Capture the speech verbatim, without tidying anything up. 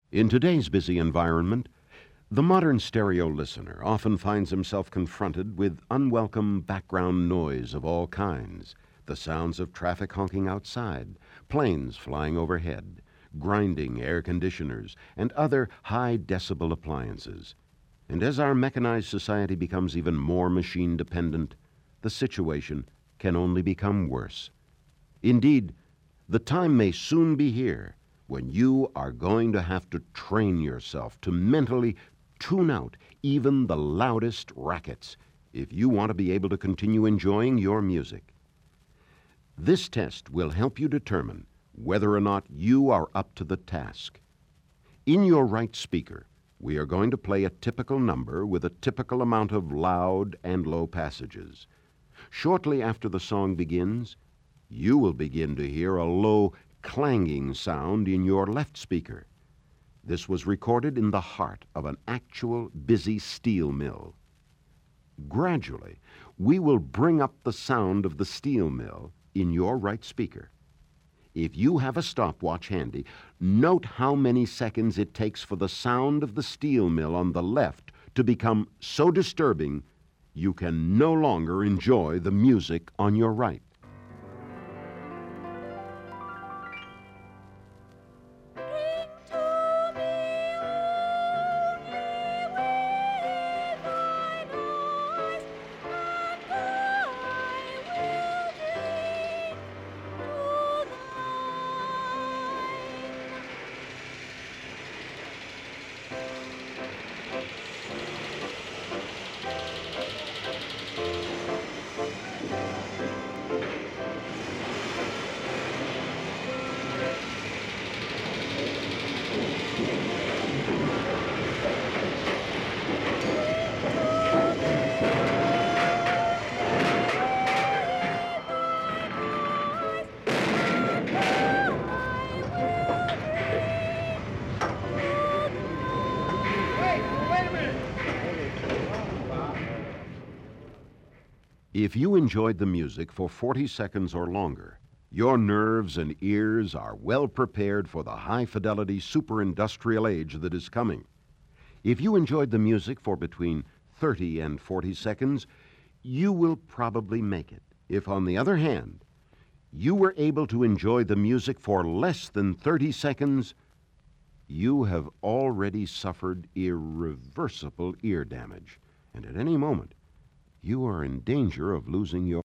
In today's busy environment, the modern stereo listener often finds himself confronted with unwelcome background noise of all kinds. The sounds of traffic honking outside, planes flying overhead, grinding air conditioners, and other high decibel appliances. And as our mechanized society becomes even more machine dependent, the situation can only become worse. Indeed, the time may soon be here when you are going to have to train yourself to mentally tune out even the loudest rackets if you want to be able to continue enjoying your music. This test will help you determine whether or not you are up to the task. In your right speaker, we are going to play a typical number with a typical amount of loud and low passages. Shortly after the song begins, you will begin to hear a low, clanging sound in your left speaker. This was recorded in the heart of an actual busy steel mill. Gradually, we will bring up the sound of the steel mill in your right speaker. If you have a stopwatch handy, note how many seconds it takes for the sound of the steel mill on the left to become so disturbing you can no longer enjoy the music on your right. If you enjoyed the music for forty seconds or longer, your nerves and ears are well prepared for the high-fidelity super-industrial age that is coming. If you enjoyed the music for between thirty and forty seconds, you will probably make it. If, on the other hand, you were able to enjoy the music for less than thirty seconds, you have already suffered irreversible ear damage, and at any moment, you are in danger of losing your